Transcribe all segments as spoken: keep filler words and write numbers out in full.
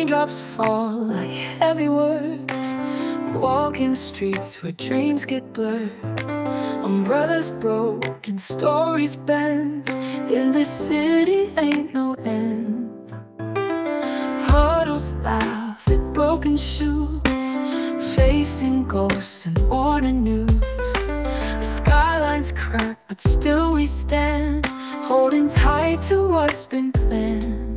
Raindrops fall like heavy words, walking streets where dreams get blurred. Umbrellas broke and stories bend. In this city ain't no end. Puddles laugh at broken shoes, chasing ghosts and morning news. The skyline's cracked, but still we stand, holding tight to what's been planned.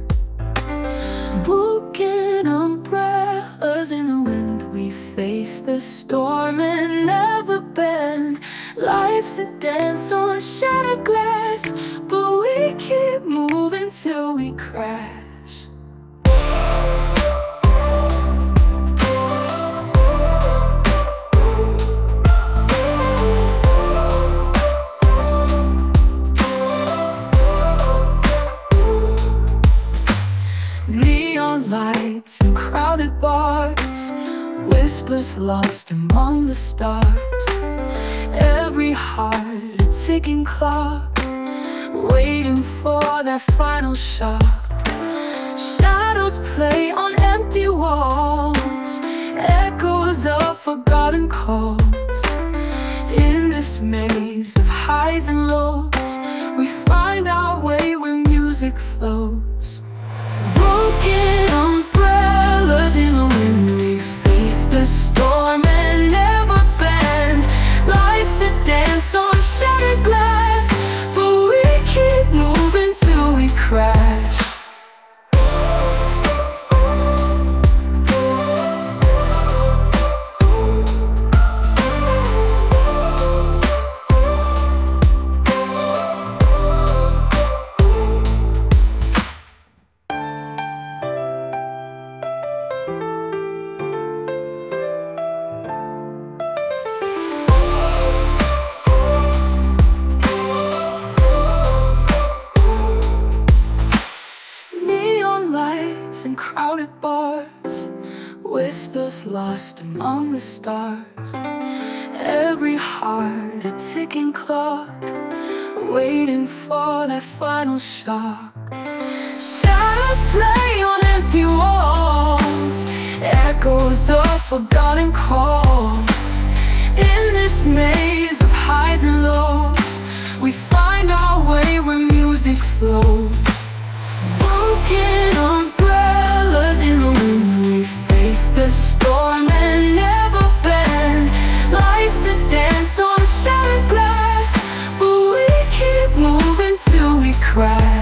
Broken umbrellas in the wind, we face the storm and never bend. Life's a dance on shattered glass, but we keep moving till we crash. Neon lights and crowded bars, whispers lost among the stars. Every heart a ticking clock, waiting for that final shot. Shadows play on empty walls, echoes of forgotten calls. In this maze of highs and lows, we find our way where music flows. Broken umbrellas in the wind, we face the storm and never bend. Life's a dance on shattered glass, but we keep moving till we crash. And crowded bars, whispers lost among the stars. Every heart a ticking clock, waiting for that final shock. Shadows play on empty walls, echoes of forgotten calls. In this maze of highs and lows, we find our way where music flows. Broken umbrellas in the wind, we face the storm and never bend. Life's a dance on shattered glass, but we keep moving till we crash.